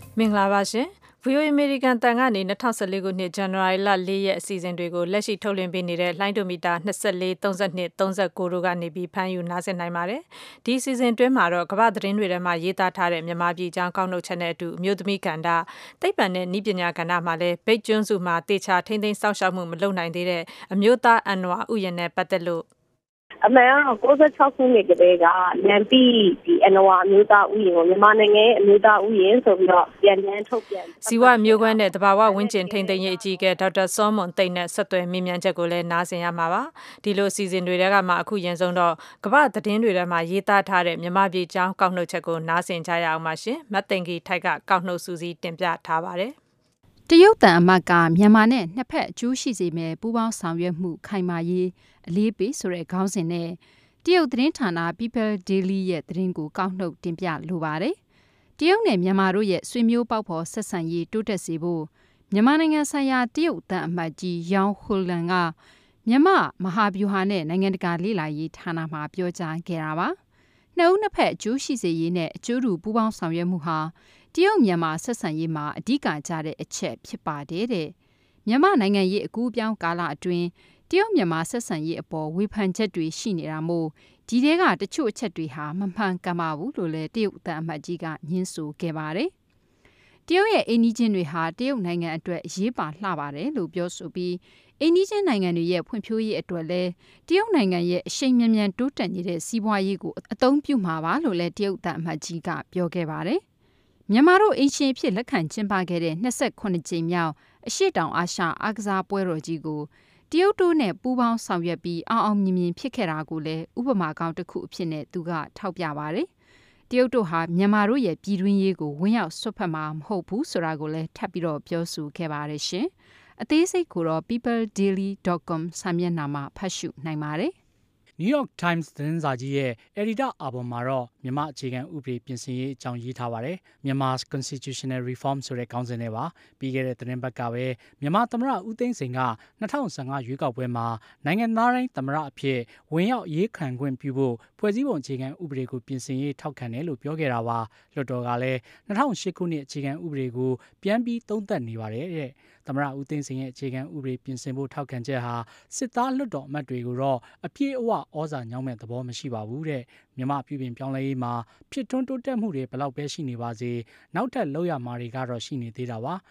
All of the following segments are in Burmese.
မင်္ဂလာပါရှင်။ VOA American တန်ကနေ2014ခုနှစ်ဇန်နဝါရီလ4ရက်အစီအစဉ်တွေကိုလက်ရှိထုတ်လွှင့်ပေးနေတဲ့လိုင်းဒိုမီတာ24 32 39တို့ကနေပြီးဖမ်းယူနားဆင်နိုင်ပါတယ်။ဒီအစီအစဉ်တွင်းမှာတော့ကမ္ဘာသတင်းတွေထဲမှာရေးသားထားတဲ့မြန်မာပြည်အကြောင်းကောက်နှုတ်ချက်နဲ့အတူအမျိုးသမီးကဏ္ဍသိပ္ပံနဲ့နည်းပညာကဏ္ဍမှာလည်းဗိတ်ကျွန်းစုမှာတေချာထိမ့်သိမ်းစောင့်ရှောက်မှုမလုပ်နိုင်သေးတဲ့အမျိုးသားအန်နဝါဥယျာဉ်နဲ့ပတ်သက်လို့အမှန်ကတော့96ခုနှစ်ကတည်းကလမ်းပြီးဒီအနဝါအမျိုးသားဥယျာဉ်ကိုမြန်မာနိုင်ငံရဲ့အမျိုးသားဥယျာဉ်ဆိုပြီးတော့ပြန်ထုတ်ပြန်စီဝမျိုးကွန်းနဲ့တဘာဝဝင်းကျင်ထိန်းသိမ်းရေးအကြီးအကဲဒေါက်တာစောမွန်သိန်းနဲ့ဆက်သွယ်မြင်မြန်ချက်ကိုလည်းနားဆင်ရမှာပါဒီလိုအစီအစဉ်တွေထဲကမှအခုရင်ဆုံးတော့ကမ္ဘာသတင်းတွေထဲမှာရေးသားထားတဲ့မြန်မာပြည်အကြောင်းကောက်နှုတ်ချက်ကိုနားဆင်ကြရအောင်ပါရှင်မတ်သိင်္ဂီထိုက်ကကောက်နှုတ်စူးစီးတင်ပြထားပါတယ်တရုတ်တန်အမတ်ကမြန်မာနဲ့နှစ်ဖက်အကျိုးရှိစေမယ့်ပူးပေါင်းဆောင်ရွက်မှုခိုင်မာရေးအလေးပေးဆိုတဲ့ခေါင်းစဉ်နဲ့တရုတ်သတင်းဌာန People Daily ရဲ့သတင်းကိုကောက်နှုတ်တင်ပြလိုပါတယ်။တရုတ်နဲ့မြန်မာတို့ရဲ့ဆွေမျိုးပေါက်ဖော်ဆက်ဆံရေးတိုးတက်စေဖို့မြန်မာနိုင်ငံဆိုင်ရာတရုတ်တန်အမတ်ကြီးယောင်ဟိုလန်ကမြန်မာမဟာဗျူဟာနဲ့နိုင်ငံတကာလေ့လာရေးဌာနမှာပြောကြားခဲ့တာပါ။နှစ်ဦးနှစ်ဖက်အကျိုးရှိစေရေးနဲ့အကျိုးတူပူးပေါင်းဆောင်ရွက်မှုဟာတရုတ်မြန်မာဆက်ဆံရေးမှာအဓိကကျတဲ့အချက်ဖြစ်ပါတယ်တဲ့။မြန်မာနိုင်ငံရေးအကူအပြောင်းကာလအတွင်းတရုတ်မြန်မာဆက်ဆံရေးအပေါ်ဝေဖန်ချက်တွေရှိနေတာမို့ဒီထဲကတချို့အချက်တွေဟာမမှန်ကန်ပါဘူးလို့လည်းတရုတ်တန်အမတ်ကြီးကညင်းဆိုခဲ့ပါတယ်။တရုတ်ရဲ့အိမ်နီးချင်းတွေဟာတရုတ်နိုင်ငံအတွက်အရေးပါလှပါတယ်လို့ပြောဆိုပြီးအိမ်နီးချင်းနိုင်ငံတွေရဲ့ဖွံ့ဖြိုးရေးအတွက်လည်းတရုတ်နိုင်ငံရဲ့အရှိန်မြန်မြန်တိုးတက်နေတဲ့စီးပွားရေးကိုအသုံးပြုမှာပါလို့လည်းတရုတ်တန်အမတ်ကြီးကပြောခဲ့ပါတယ်။မြန်မာတို့အင်ရှင်ဖြစ်လက်ခံကျင်းပခဲ့တဲ့28ကြိမ်မြောက်အရှေ့တောင်အာရှအားကစားပွဲတော်ကြီးကိုတရုတ်တို့နဲ့ပူးပေါင်းဆောင်ရွက်ပြီးအောင်မြင်မြင်ဖြစ်ခဲ့တာကိုလည်းဥပမာကောင်းတစ်ခုအဖြစ်နဲ့သူကထောက်ပြပါတယ်။တရုတ်တို့ဟာမြန်မာတို့ရဲ့ပြည်တွင်းရေးကိုဝင်ရောက်ဆွတ်ဖက်မှာမဟုတ်ဘူးဆိုတာကိုလည်းထပ်ပြီးတော့ပြောဆိုခဲ့ပါတယ်ရှင်။အသေးစိတ်ကိုတော့ peopledaily.com စာမျက်နှာမှာဖတ်ရှုနိုင်ပါတယ်။ New York Times သတင်းစာကြီးရဲ့အယ်ဒီတာအာဘော်မှာတော့မြန်မာအခြေခံဥပဒေပြင်ဆင်ရေးအကြောင်းရေးထားပါတယ်။မြန်မာ Constitutional Reform ဆိုတဲ့ခေါင်းစဉ်နဲ့ပါပြီးခဲ့တဲ့သတင်းပတ်ကပဲမြန်မာသမ္မတဦးသိန်းစိန်က2015ရွေးကောက်ပွဲမှာနိုင်ငံသားတိုင်းသမ္မတအဖြစ်ဝင်ရောက်ရေးခံခွင့်ပြုဖို့ဖွဲ့စည်းပုံအခြေခံဥပဒေကိုပြင်ဆင်ရေးထောက်ခံတယ်လို့ပြောခဲ့တာပါ။လွှတ်တော်ကလည်း2008ခုနှစ်အခြေခံဥပဒေကိုပြန်ပြီးသုံးသပ်နေပါတယ်တဲ့။သမ္မတဦးသိန်းစိန်ရဲ့အခြေခံဥပဒေပြင်ဆင်ဖို့ထောက်ခံချက်ဟာစစ်သားလွှတ်တော်အမတ်တွေကိုတော့အပြည့်အဝဩဇာညောင်းမဲ့သဘောမရှိပါဘူးတဲ့မြန်မာပြည်ပင်ပြောင်းလဲရေးမှာဖြစ်ထွန်းတိုးတက်မှုတွေဘလောက်ပဲရှိနေပါစေနောက်ထပ်လောက်ရမှာတွေကတော့ရှိနေသေးတာပါ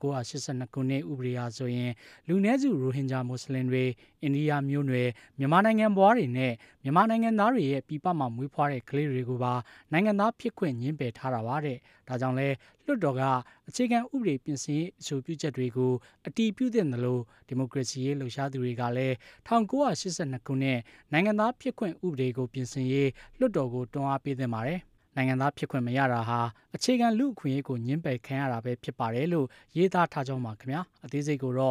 1982ခုနှစ်ဥပဒေဟာဆိုရင်လူနည်းစုရိုဟင်ဂျာမွတ်စလင်တွေအိန္ဒိယမျိုးနွယ်မြန်မာနိုင်ငံဘွားတွေနဲ့မြန်မာနိုင်ငံသားတွေရဲ့ပြည်ပမှာမွေးဖွားတဲ့ကလေးတွေကိုပါနိုင်ငံသားဖြစ်ခွင့်ညှင်းပယ်ထားတာပါတဲ့ဒါကြောင့်လဲလွှတ်တော်ကအခြေခံဥပဒေပြင်ဆင်ရေးအဆိုပြုချက်တွေကိုအတည်ပြုသင့်တယ်လို့ဒီမိုကရေစီရေးလှုပ်ရှားသူတွေကလည်း1982ခုနှစ်နိုင်ငံသားဖြစ်ခွင့်ဥပဒေကိုပြင်ဆင်ရေးလွှတ်တော်ကိုတွန်းအားပေးသင့်ပါတယ်။နိုင်ငံသားဖြစ်ခွင့်မရတာဟာအခြေခံလူ့အခွင့်အရေးကိုညှင်းပယ်ခံရတာပဲဖြစ်ပါတယ်လို့ရေးသားထားကြောင်းပါခင်ဗျာ။အသေးစိတ်ကိုတော့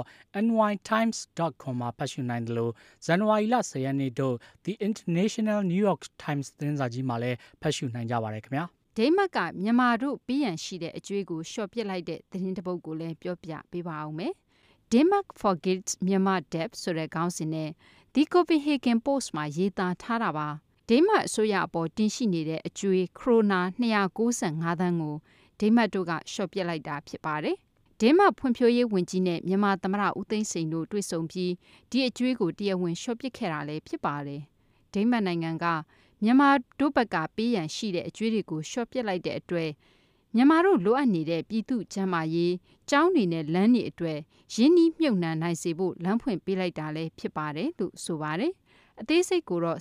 nytimes.com မှာဖတ်ရှုနိုင်တယ်လို့ဇန်နဝါရီလ10ရက်နေ့တို့ The International New York Times သတင်းစာကြီးမှာလည်းဖတ်ရှုနိုင်ကြပါတယ်ခင်ဗျာ။ဒိန်းမတ်ကမြန်မာတို့ပြီးရန်ရှိတဲ့အကျွေးကိုလျှော့ပစ်လိုက်တဲ့သတင်းတစ်ပုဒ်ကိုလည်းပြောပြပေးပါအောင်မယ်။ Denmark forgets Myanmar debt ဆိုတဲ့ခေါင်းစဉ်နဲ့ The Copenhagen Post မှာရေးသားထားတာပါ။ဒိန်းမတ်အစိုးရအပေါ်တင်ရှိနေတဲ့အကျွေးခရိုနာ295သန်းကိုဒိန်းမတ်တို့ကလျှော့ပစ်လိုက်တာဖြစ်ပါတယ်။ဒိန်းမတ်ဖွံ့ဖြိုးရေးဝန်ကြီးနဲ့မြန်မာသမ္မတဦးသိန်းစိန်တို့တွေ့ဆုံပြီးဒီအကျွေးကိုတရားဝင်လျှော့ပစ်ခဲ့တာလည်းဖြစ်ပါတယ်။ဒိန်းမတ်နိုင်ငံကမြန်မာတို့ဘက်ကပေးရန်ရှိတဲ့အကျွေးတွေကိုလျှော့ပစ်လိုက်တဲ့အတွက်မြန်မာတို့လိုအပ်နေတဲ့ပြည်သူ့ကျန်းမာရေးကျောင်းတွေနဲ့လမ်းတွေအတွက်ရင်းနှီးမြှုပ်နှံနိုင်စေဖို့လမ်းဖွင့်ပေးလိုက်တာလည်းဖြစ်ပါတယ်လို့ဆိုပါတယ်။အသေးစိတ်ကိုတော့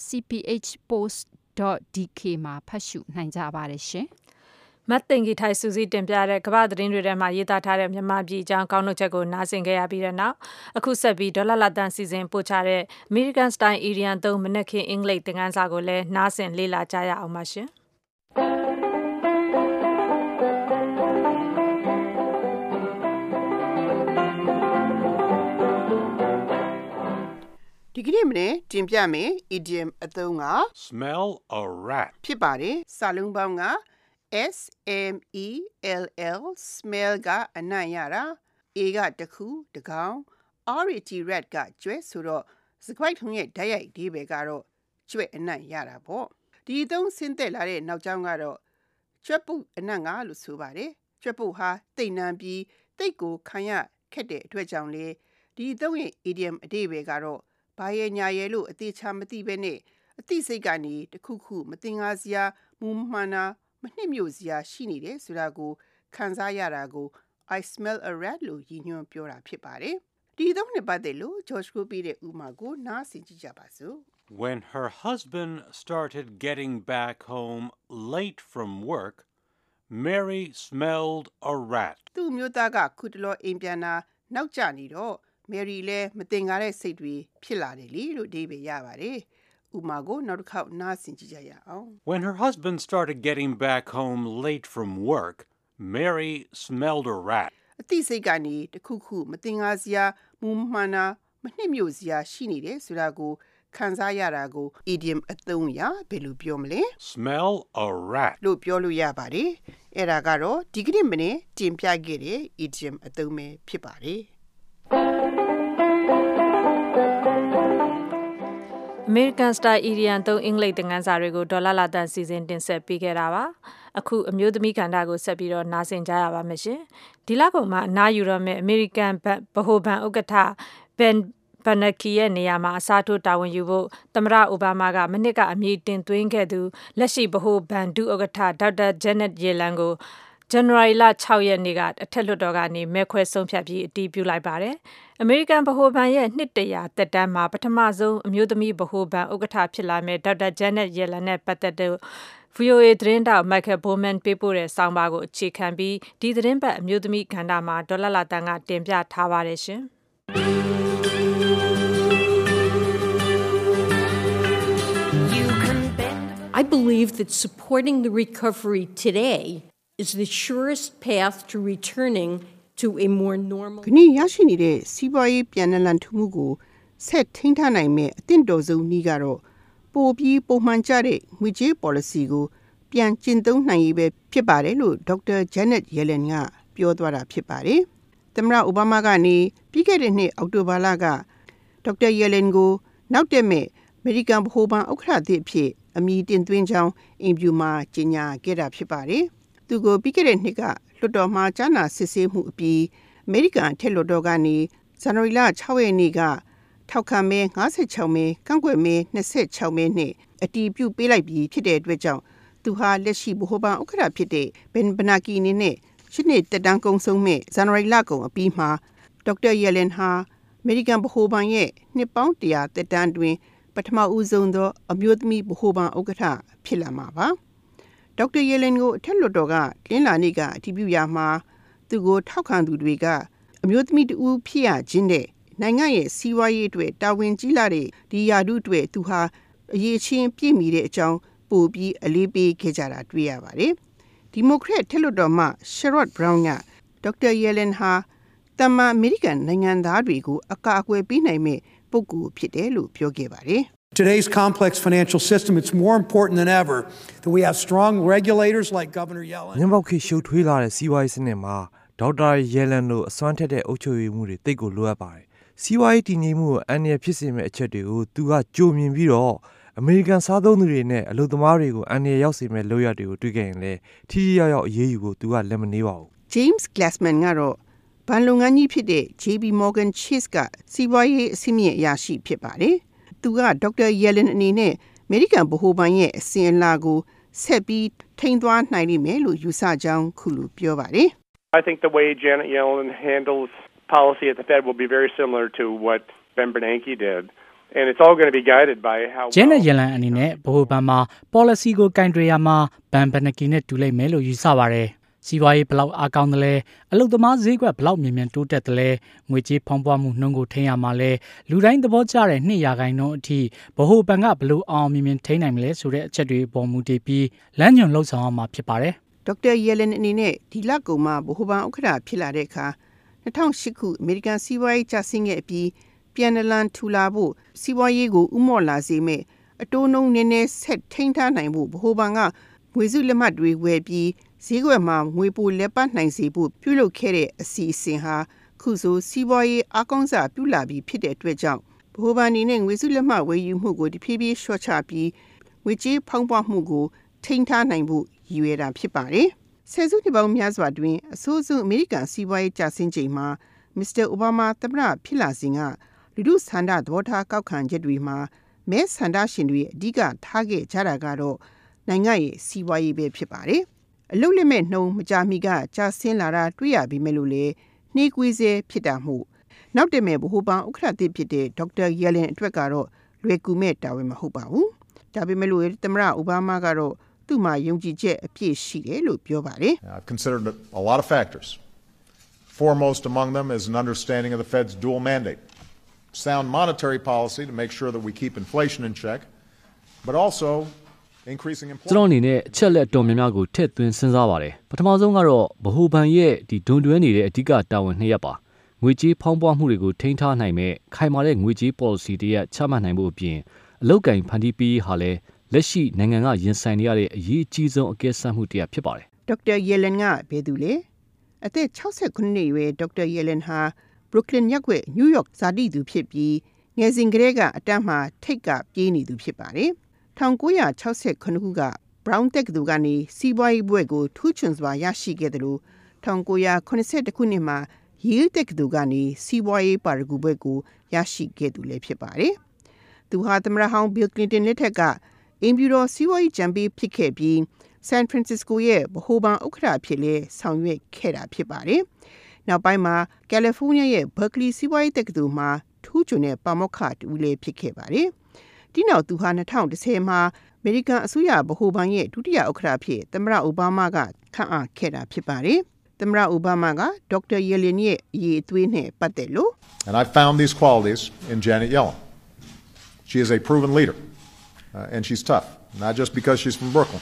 cphpost.dk မှာဖတ်ရှုနိုင်ကြပါတယ်ရှင်။မတ်သိင်္ဂီထိုက်စူးစီးတင်ပြတဲ့ကမ္ဘာသတင်းတွေထဲမှာရေးသားထားတဲ့မြန်မာပြည်အကြောင်းကောက်နှုတ်ချက်ကိုနားဆင်ခဲ့ရပြီးတဲ့နောက်အခုဆက်ပြီးဒေါ်လာလာတန်စီစဉ်ပို့ချတဲ့ American Style Indian သုံးမနက်ခင်းအင်္ဂလိပ်သင်ခန်းစာကိုလည်းနားဆင်လေ့လာကြရအောင်ပါရှင်။ဒီကနေ့မနေ့တင်ပြမယ် idiom အသုံးက smell a rat ဖြစ်ပါတယ်စာလုံးပေါင်းက smell smell ကအနံ့ရတာ a ကတခုတကောင် rat rat ကကျွဲဆိုတော့စကွိုက်ထုံးရဲ့ဓာတ်ရိုက်အဓိပ္ပာယ်ကတော့ကျွဲအနံ့ရတာပေါ့ဒီအသုံးဆင်းသက်လာတဲ့နောက်ကြောင်းကတော့ကျွဲပုတ်အနံ့ကလို့ဆိုပါတယ်ကြွက်ဖို့ဟာတိတ်နန်းပြီးတိတ်ကိုခံရခက်တဲ့အတွက်ကြောင့်လေဒီသုံးရဲ့ idiom အဓိပ္ပာယ်ကတော့ဘာရဲ့ညာရဲ့လို့အသေးချာမသိဘဲနဲ့အသိစိတ်ကနေတခုခုမတင်ကားစရာမူမှန်တာမနှစ်မြို့စရာရှိနေတယ်ဆိုတာကိုခံစားရတာကို I smell a rat လို့ရည်ညွှန်းပြောတာဖြစ်ပါတယ်ဒီသုံးနဲ့ပတ်သက်လို့ George ကိုပြတဲ့ဥပမာကိုနားဆင်ကြည့်ကြပါစို့ When her husband started getting back home late from work, Mary smelled a rat. သူ့မျိုးသားကခုတလောအိမ်ပြန်တာနောက်ကျနေတော့ Mary လည်းမတင်ကားတဲ့စိတ်တွေဖြစ်လာတယ်လေလို့အဓိပ္ပာယ်ရပါတယ်ဥပမာကိုနောက်တစ်ခေါက်နားဆင်ကြည့်ကြရအောင် When her husband started getting back home late from work, Mary smelled a rat. အသိစိတ်ကနေတခုခုမတင်ကားစရာမူမှန်တာမနှစ်မြို့စရာရှိနေတယ်ဆိုတာကိုခံစားရတာကို idiom အသုံးအရဘယ်လိုပြောမလဲ Smell a rat. လို့ပြောလို့ရပါတယ်အဲ့ဒါကတော့ဒီကနေ့မနေ့တင်ပြခဲ့တဲ့ idiom အသုံးပဲဖြစ်ပါတယ် American Style Idiom သုံးအင်္ဂလိပ်သင်ခန်းစာတွေကိုဒေါ်လာလာတန်စီစဉ်တင်ဆက်ပေးခဲ့တာပါအခုအမျိုးသမီးကဏ္ဍကိုဆက်ပြီးတော့နားဆင်ကြရပါမယ်ရှင်ဒီလကုန်မှာအနားယူရမယ့် American ဗဟိုဘဏ်ဥက္ကဋ္ဌ Ben Bernanke ရဲ့နေရာမှာအစားထိုးတာဝန်ယူဖို့သမ္မတအိုဘားမားကမနှစ်ကအမည်တင်သွင်းခဲ့သူလက်ရှိဗဟိုဘဏ်ဒုဥက္ကဋ္ဌဒေါက်တာ Janet Yellen ကိုဇန်နဝါရီလ6ရက်နေ့ကအထက်လွှတ်တော်ကနေမဲခွဲဆုံးဖြတ်ပြီးအတည်ပြုလိုက်ပါတယ်။ American ဗဟိုဘဏ်ရဲ့နှစ်100သက်တမ်းမှာပထမဆုံးအမျိုးသမီးဗဟိုဘဏ်ဥက္ကဋ္ဌဖြစ်လာမယ့်ဒေါက်တာ Janet Yellen နဲ့ပတ်သက်တဲ့ VOA သတင်းတောက် Michael Bowman ပေးပို့တဲ့ဆောင်းပါးကိုအခြေခံပြီးဒီသတင်းပတ်အမျိုးသမီးကဏ္ဍမှာဒေါ်လာလာတန်ကတင်ပြထားပါတယ်ရှင်။ I believe that supporting the recovery today is the surest path to returning to a more normal. ခဏရရှိနေတဲ့စီးပွားရေးပြန်လည်ထူမှုကိုဆက်ထိန်းထားနိုင်မယ့်အသင့်တော်ဆုံးနည်းကတော့ပိုပြီးပုံမှန်ကျတဲ့ငွေကြေး policy ကိုပြန်ကျင့်သုံးနိုင်ရေးပဲဖြစ်ပါတယ်လို့ဒေါက်တာ Janet Yellen ကပြောသွားတာဖြစ်ပါတယ်။သမ္မတအိုဘားမားကနေပြီးခဲ့တဲ့နှစ်အောက်တိုဘာလကဒေါက်တာ Yellen ကိုနောက်တက်မဲ့အမေရိကန်ဗဟိုဘဏ်ဥက္ကဋ္ဌသစ်အဖြစ်အမည်တင်သွင်းကြောင်းအင်ဖြူမှာကြေညာခဲ့တာဖြစ်ပါတယ်။သူကိုပြီးခဲ့တဲ့နှစ်ကလွှတ်တော်မှာကြားနာစစ်ဆေးမှုအပြီးအမေရိကန်ထက်လွှတ်တော်ကနေဇန်နဝါရီလ6ရက်နေ့ကထောက်ခံမဲ56မဲကန့်ကွက်မဲ26မဲနဲ့အတည်ပြုပေးလိုက်ပြီးဖြစ်တဲ့အတွက်ကြောင့်သူဟာလက်ရှိဗဟိုဘဏ်ဥက္ကဋ္ဌဖြစ်တဲ့ Ben Bernanke အနေနဲ့ရှစ်နှစ်တက်တန်းကုန်ဆုံးမဲ့ဇန်နဝါရီလကုန်အပြီးမှာဒေါက်တာ Yellen ဟာအမေရိကန်ဗဟိုဘဏ်ရဲ့နှစ်ပေါင်း100တက်တန်းတွင်ပထမဦးဆုံးသောအမျိုးသမီးဗဟိုဘဏ်ဥက္ကဋ္ဌဖြစ်လာမှာပါဒေါက်တာ Yellen ကိုအထက်လွှတ်တော်ကလင်းလာနေ့ကအတည်ပြုရာမှာသူကိုထောက်ခံသူတွေကအမျိုးသမီးတူဖြစ်ရခြင်းနဲ့နိုင်ငံရဲ့စီးပွားရေးအတွက်တာဝန်ကြီးလာတဲ့ဒီရာထူးအတွက်သူဟာအရေးချင်းပြည့်မီတဲ့အကြောင်းပို့ပြီးအလေးပေးခဲ့ကြတာတွေ့ရပါတယ်ဒီမိုကရက်ထက်လွှတ်တော်မှ Sherrod Brown ကဒေါက်တာ Yellen ဟာတမန်အမေရိကန်နိုင်ငံသားတွေကိုအကာအကွယ်ပေးနိုင်မဲ့ပုဂ္ဂိုလ်ဖြစ်တယ်လို့ပြောခဲ့ပါတယ် Today's complex financial system, it's more important than ever that we have strong regulators like Governor Yellen. ညံပေါက်ခေရှုပ်ထွေးလာတဲ့စီးပွားရေးစနစ်မှာဒေါက်တာ Yellen တို့အစွမ်းထက်တဲ့အုပ်ချုပ်ရေးမှုတွေတိတ်ကိုလိုအပ်ပါတယ်။စီးပွားရေးတည်ငြိမ်မှုကိုအန္တရာယ်ဖြစ်စေမယ့်အချက်တွေကိုသူကကြိုမြင်ပြီးတော့အမေရိကန်စားသုံးသူတွေနဲ့အလုပ်သမားတွေကိုအန္တရာယ်ရောက်စေမယ့်လုပ်ရတွေကိုတွေ့ခဲ့ရင်လည်းထိထိရောက်ရောက်အရေးယူဖို့သူကလက်မနေပါဘူး။ James Glassman ကတော့ဘဏ်လုပ်ငန်းကြီးဖြစ်တဲ့ JP Morgan Chase ကစီးပွားရေးအဆင့်မြင့်အရာရှိဖြစ်ပါတယ်။သူကဒေါက်တာ Yellen အနေနဲ့အမေရိကန်ဗဟိုဘဏ်ရဲ့အစဉ်အလာကိုဆက်ပြီးထိန်းသွားနိုင်လိမ့်မယ်လို့ယူဆကြောင်းခုလိုပြောပါတယ်။ I think the way Janet Yellen handles policy at the Fed will be very similar to what Ben Bernanke did. And it's all going to be guided by how Janet Yellen အနေနဲ့ဗဟိုဘဏ်မှာ policy ကိုကင်တွယ်ရမှာ Ben Bernanke နဲ့တူလိမ့်မယ်လို့ယူဆပါတယ်။စီးပွားရေးဘလောက်အားကောင်းတယ်လဲအလုပ်သမားဈေးကွက်ဘလောက်မြင်မြန်တိုးတက်တယ်လဲငွေကြေးဖောင်းပွားမှုနှုန်းကိုထိန်းရမှာလဲလူတိုင်းသဘောကျတဲ့2%အထိဗဟိုဘဏ်ကဘလို့အောင်မြင်မြန်ထိန်းနိုင်မလဲဆိုတဲ့အချက်တွေပေါ်မူတည်ပြီးလမ်းညွှန်လှုပ်ဆောင်ရမှာဖြစ်ပါတယ်ဒေါက်တာ Yellen အနေနဲ့ဒီလကုန်မှာဗဟိုဘဏ်ဥက္ကဋ္ဌဖြစ်လာတဲ့အခါ2008ခုအမေရိကန်စီးပွားရေးကျဆင်းခဲ့ပြီးပြန်လည်ထူလာဖို့စီးပွားရေးကိုဥမော့လာစေမဲ့အတိုးနှုန်းနည်းနည်းဆက်ထိန်းထားနိုင်ဖို့ဗဟိုဘဏ်ကငွေစုလက်မှတ်တွေဝယ်ပြီးဈေးကွက်မှာငွေပိုလက်ပတ်နိုင်စေဖို့ပြုလုပ်ခဲ့တဲ့အစီအစဉ်ဟာခုဆိုစီးပွားရေးအကောင်းစားပြုလာပြီးဖြစ်တဲ့အတွက်ကြောင့်ဗဟိုဘဏ်အနေနဲ့ငွေစုလက်မှတ်ဝယ်ယူမှုကိုတဖြည်းဖြည်းလျှော့ချပြီးငွေကြေးဖောင်းပွားမှုကိုထိန်းထားနိုင်ဖို့ရည်ရွယ်တာဖြစ်ပါတယ်ဆယ်စုနှစ်ပေါင်းများစွာတွင်အဆိုးဆုံးအမေရိကန်စီးပွားရေးကျဆင်းချိန်မှာမစ္စတာအိုဘားမားသမ္မတဖြစ်လာစဉ်ကလူထုဆန္ဒသဘောထားကောက်ခံချက်တွေမှာမဲဆန္ဒရှင်တွေအဓိကထားခဲ့ကြတာကတော့နိုင်ငံရဲ့စီးပွားရေးပဲဖြစ်ပါတယ်။အလုပ်လက်မဲ့နှုန်းမကြာမီကကျဆင်းလာတာတွေ့ရပေမဲ့လို့လေနှေးကွေးစေဖြစ်တာမှုနောက်တမဲ့ဗဟိုဘဏ်ဥက္ကဋ္ဌသစ်ဖြစ်တဲ့ဒေါက်တာယယ်လင်အတွက်ကတော့လွယ်ကူမဲ့တာဝန်မဟုတ်ပါဘူး။ဒါပေမဲ့လို့သမ္မတအိုဘားမားကတော့သူ့မှာယုံကြည်ချက်အပြည့်ရှိတယ်လို့ပြောပါတယ်။ I've considered a lot of factors. Foremost among them is an understanding of the Fed's dual mandate. Sound monetary policy to make sure that we keep inflation in check, but also increasing employment. ကျွန်တော်အနေနဲ့အချက်လက်တော်များများကိုထည့်သွင်းစဉ်းစားပါတယ်။ပထမဆုံးကတော့ဗဟိုဘဏ်ရဲ့ဒီဒွန်တွဲနေတဲ့အဓိကတာဝန်နှစ်ရပ်ပါ။ငွေကြေးဖောင်းပွားမှုတွေကိုထိန်းထားနိုင်မဲ့ခိုင်မာတဲ့ငွေကြေး policy တရက်ချမှတ်နိုင်ဖို့အပြင်အလုပ်ကိုင်ဖန်တီးပေးဟာလည်းလက်ရှိနိုင်ငံကရင်ဆိုင်နေရတဲ့အရေးအကြီးဆုံးအကဲဆတ်မှုတရားဖြစ်ပါတယ်။ဒေါက်တာယယ်လင်ကဘယ်သူလဲ။အသက်69နှစ်အရွယ်ဒေါက်တာယယ်လင်ဟာဘရုကလင်ရပ်ကွက်နယူးယောက်ဇာတိသူဖြစ်ပြီးငယ်စဉ်ကတည်းကအတန်းမှာထိတ်ကပြေးနေသူဖြစ်ပါတယ်။1969ခုကဘရောင်းတက္ကသိုလ်ကနေစီးပွားရေးဘွဲ့ကိုထူးချွန်စွာရရှိခဲ့တယ်လို့1982ခုနှစ်မှာYale တက္ကသိုလ်ကနေစီးပွားရေးပါရဂူဘွဲ့ကိုရရှိခဲ့သူလည်းဖြစ်ပါတယ်။သူဟာသမ္မတဟောင်းဘီလ်ကလင်တန်လက်ထက်ကအင်ဖြူတော်စီးပွားရေးကြံပေးဖြစ်ခဲ့ပြီးဆန်ဖရန်စစ္စကိုရဲ့ဗဟိုဘဏ်ဥက္ကဋ္ဌဖြစ်လဲဆောင်ရွက်ခဲ့တာဖြစ်ပါတယ်။နောက်ပိုင်းမှာကယ်လီဖိုးနီးယားရဲ့ဘာကလီစီးပွားရေးတက္ကသိုလ်မှာထူးချွန်တဲ့ပါမောက္ခတူလည်းဖြစ်ခဲ့ပါတယ်။ဒီနောက်သူဟာ2010မှာအမေရိကန်အစိုးရဗဟိုဘဏ်ရဲ့ဒုတိယဥက္ကဋ္ဌဖြစ်သမ္မတအိုဘားမားကခန့်အပ်ခဲ့တာဖြစ်ပါတယ်။သမ္မတအိုဘားမားကဒေါက်တာယယ်လင်ရဲ့အရေးအသွေးနဲ့ပတ်သက်လို့ And I found these qualities in Janet Yellen. She is a proven leader, and she's tough, not just because she's from Brooklyn.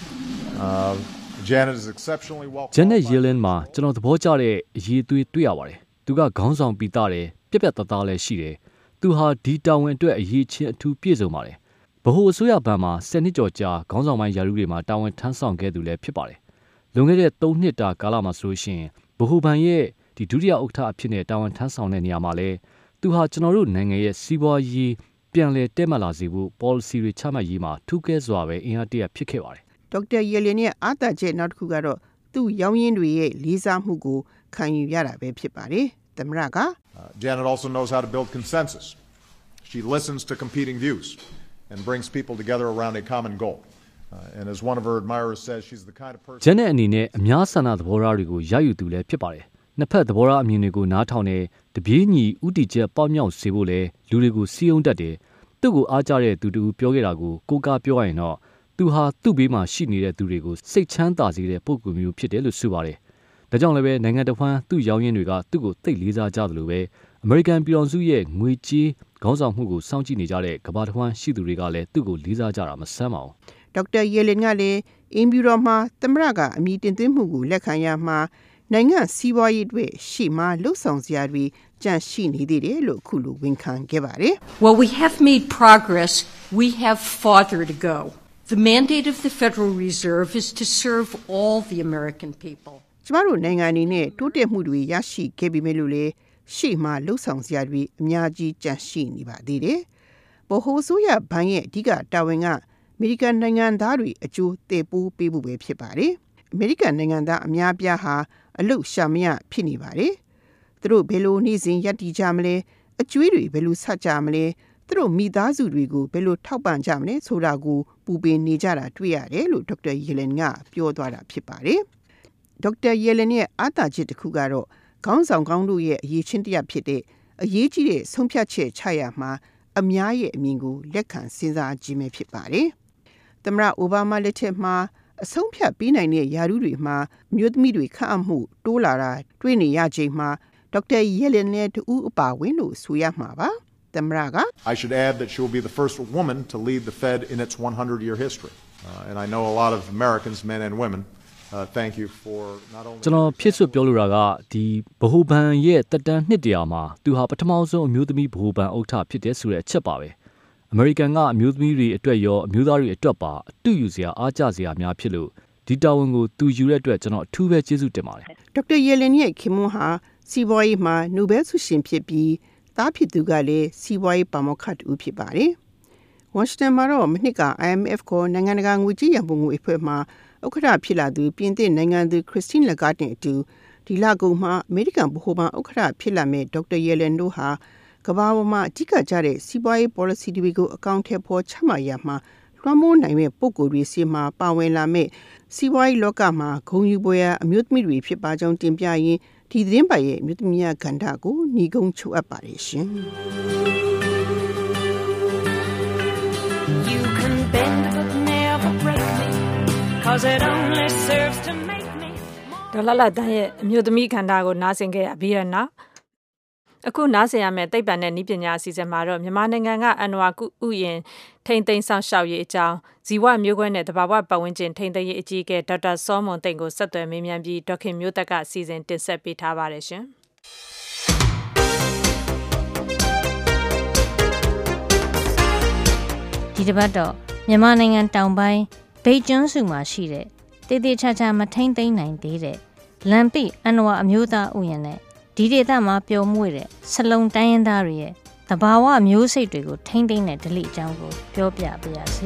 Janet is exceptionally well. Janet Yellen မှာကျွန်တော်သဘောကျတဲ့အရေးအသွေးတွေ့ရပါတယ်။သူကခေါင်းဆောင်ပြီးသားတယ်၊ပြက်ပြက်သားသားလည်းရှိတယ်။သူဟာဒီတာဝန်အတွက်အရေးချင်းအထူးပြည့်စုံပါတယ်။ဗဟိုအစိုးရဘဏ်မှာ10နှစ်ကျော်ကြာခေါင်းဆောင်ပိုင်းယာရုတွေမှာတာဝန်ထမ်းဆောင်ခဲ့သူလည်းဖြစ်ပါတယ်။လွန်ခဲ့တဲ့3နှစ်တာကာလမှာဆိုလို့ရှိရင်ဗဟိုဘဏ်ရဲ့ဒီဒုတိယဥက္ကဋ္ဌအဖြစ်နဲ့တာဝန်ထမ်းဆောင်တဲ့နေရာမှာလည်းသူဟာကျွန်တော်တို့နိုင်ငံရဲ့စီးပွားရေးပြန်လည်တက်မှတ်လာစေဖို့ policy တွေချမှတ်ရေးမှာထူးကဲစွာပဲအင်အားတရဖြစ်ခဲ့ပါတယ်။ဒေါက်တာယယ်လင်ရဲ့အားသာချက်နောက်တစ်ခုကတော့သူ့ရောင်းရင်းတွေရဲ့လေးစားမှုကိုခံယူရတာပဲဖြစ်ပါတယ်။သမ္မတက Janet also knows how to build consensus. She listens to competing views and brings people together around a common goal. And as one of her admirers says, she's the kind of person Janet အနေနဲ့အများဆန္ဒသဘောထားတွေကိုရယူသူလည်းဖြစ်ပါတယ်။နှစ်ဖက်သဘောထားအမြင်တွေကိုနားထောင်တဲ့တပြေးညီဥတီချက်ပေါက်မြောက်စေဖို့လည်းလူတွေကိုစီးအောင်တတ်တယ်။သူ့ကိုအားကြတဲ့သူတူပြောခဲ့တာကိုကိုးကားပြောရရင်တော့သူဟာသူ့ဘေးမှာရှိနေတဲ့သူတွေကိုစိတ်ချမ်းသာစေတဲ့ပုံကူမျိုးဖြစ်တယ်လို့ဆိုပါတယ်။ဒါကြောင့်လည်းပဲနိုင်ငံတော်ဝန်သူ့ရောင်းရင်းတွေကသူ့ကိုသိလေးစားကြတယ်လို့ပဲအမေရိကန်ပြည်ထောင်စုရဲ့ငွေကြေးခေါင်းဆောင်မှုကိုစောင့်ကြည့်နေကြတဲ့ကမ္ဘာတစ်ဝန်းရှိသူတွေကလည်းသူ့ကိုလေးစားကြတာမဆန်းပါဘူး။ဒေါက်တာယယ်လင်ကလည်းအင်ဖြူတော်မှာသမ္မတကအမည်တင်သွင်းမှုကိုလက်ခံရမှာနိုင်ငံစီးပွားရေးတွေရှေ့မှာလှုပ်ဆောင်စရာတွေကြန့်ရှိနေသေးတယ်လို့ခုလိုဝန်ခံခဲ့ပါတယ်။ While we have made progress, we have farther to go. The mandate of the Federal Reserve is to serve all the American people. ကျမတို့နိုင်ငံအနေနဲ့တိုးတက်မှုတွေရရှိခဲ့ပြီမဲ့လို့လေရှေ့မှာလှုပ်ဆောင်စရာတွေအများကြီးကြန့်ရှိနေပါသေးတယ်။ဗဟိုဆိုရဘဏ်ရဲ့အဓိကတာဝန်ကအမေရိကန်နိုင်ငံသားတွေအကျိုးတည်ပိုးပေးဖို့ပဲဖြစ်ပါတယ်။အမေရိကန်နိုင်ငံသားအများပြားဟာအလုရှာမရဖြစ်နေပါတယ်။သူတို့ဘယ်လိုနေစဉ်ရပ်တည်ကြမလဲအကျွေးတွေဘယ်လိုဆက်ကြမလဲသူတို့မိသားစုတွေကိုဘယ်လိုထောက်ပံ့ကြမလဲဆိုတာကိုပူပင်နေကြတာတွေ့ရတယ်လို့ဒေါက်တာယယ်လင်ကပြောသွားတာဖြစ်ပါတယ်။ဒေါက်တာယယ်လင်ရဲ့အားသာချက်တစ်ခုကတော့ခေါင်းဆောင်ကောင်းတို့ရဲ့အရေးချင်းတရားဖြစ်တဲ့အရေးကြီးတဲ့ဆုံးဖြတ်ချက်ချရမှာအများရဲ့အမြင်ကိုလက်ခံစဉ်းစားကြည့်မယ်ဖြစ်ပါတယ်။သမ္မတအိုဘားမားလက်ထက်မှာအဆုံးဖြတ်ပေးနိုင်တဲ့ယာရုတွေမှာမြို့သမီးတွေခန့်အပ်မှုတိုးလာတာတွေ့နေရချိန်မှာဒေါက်တာယယ်လင်နဲ့တူအပါဝင်လို့ဆိုရမှာပါ။သမ္မတက I should add that she will be the first woman to lead the Fed in its 100-year history. And I know a lot of Americans, men and women, thank you for not only ကျွန်တော်ဖြစ်စွပြောလိုတာကဒီဗဟိုဘဏ်ရဲ့တက်တန်းနှစ်တရာမှာသူဟာပထမဆုံးအမျိုးသမီးဗဟိုဘဏ်ဥက္ကဋ္ဌဖြစ်တဲ့ဆိုတဲ့အချက်ပါပဲအမေရိကန်ကအမျိုးသမီးတွေအတွက်ရောအမျိုးသားတွေအတွက်ပါအတူယူစရာအားကျစရာများဖြစ်လို့ဒီတာဝန်ကိုသူယူတဲ့အတွက်ကျွန်တော်အထူးပဲကျေးဇူးတင်ပါတယ်ဒေါက်တာယယ်လင်ရဲ့ခင်မွန်းဟာစီးပွားရေးမှာနိုဘယ်ဆုရှင်ဖြစ်ပြီးသားဖြစ်သူကလည်းစီးပွားရေးပါမောက္ခတူဖြစ်ပါတယ်ဝါရှင်တန်မှာတော့မနှစ်က IMF ကိုနိုင်ငံတကာငွေကြေးရန်ပုံငွေအဖွဲ့မှာဥက္ကဋ္ဌဖြစ်လာသူပြင်သစ်နိုင်ငံသူခရစ်စတင်းလဂါဒ်နဲ့အတူဒီလကုန်မှာအမေရိကန်ဗဟိုဘဏ်ဥက္ကဋ္ဌဖြစ်လာမဲ့ဒေါက်တာယယ်လန်တို့ဟာကမ္ဘာပေါ်မှာအဓိကကျတဲ့စီးပွားရေး policy တွေကိုအကောင့်ထဲပေါ်ချမှတ်ရမှာလွှမ်းမိုးနိုင်မဲ့ပုံကိုယ်တွေစီမှာပါဝင်လာမဲ့စီးပွားရေးလောကမှာဂုဏ်ယူပွဲအမျိုးသမီးတွေဖြစ်ပါကြောင်းတင်ပြရင်းဒီသတင်းပတ်ရဲ့အမျိုးသမီးများကဏ္ဍကိုညီကုန်းချုပ်အပ်ပါတယ်ရှင်။ You can bend but never break me cause it only serves to make me ဒေါ်လာတန်းရဲ့အမျိုးသမီးကဏ္ဍကိုနားဆင်ခဲ့ရပြီးတဲ့နောက်အခုနားဆင်ရမယ့်သိပ္ပံနဲ့နည်းပညာအစီအစဉ်မှာတော့မြန်မာနိုင်ငံကအန်နဝါဥယျာဉ်ထိန်းသိမ်းဆောင်ရှောက်ရေးအကြောင်းဇီဝမျိုးကွဲနဲ့တဘာဝပတ်ဝန်းကျင်ထိန်းသိမ်းရေးအကြီးအကဲဒေါက်တာစောမွန်သိန်းကိုဆက်သွယ်မေးမြန်းပြီးဒေါခင်မျိုးသက်ကစီစဉ်တင်ဆက်ပေးထားပါတယ်ရှင်ဒီတစ်ပတ်တော့မြန်မာနိုင်ငံတောင်ပိုင်းဗိတ်ကျွန်းစုမှာရှိတဲ့တေးသေးချာချာမထိန်းသိမ်းနိုင်သေးတဲ့လမ်ပိအန်နဝါအမျိုးသားဥယျာဉ်နဲ့ဒီဒေသမှာပျော်မွေ့တဲ့ဆလုံတိုင်းရင်းသားတွေရဲ့တဘာဝမျိုးစိတ်တွေကိုထိန်းသိမ်းတဲ့ဓလေ့အကြောင်းကိုပြောပြပါရစေ